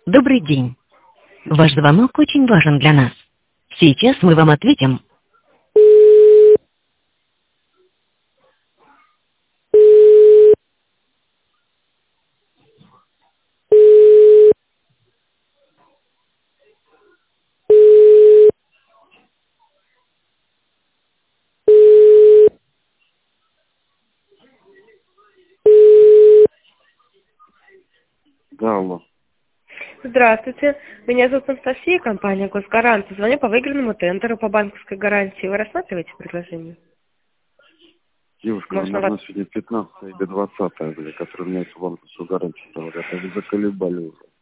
Добрый день. Ваш звонок очень важен для нас. Сейчас мы вам ответим. Да, алло. Здравствуйте. Меня зовут Анастасия, компания «Госгарант». Звоню по выигранному тендеру по банковской гарантии. Вы рассматриваете предложение? Девушка, вам Можно вас... нужно сегодня 15 или 20, которые у меня есть банковскую гарантию. Это вы заколебали уже.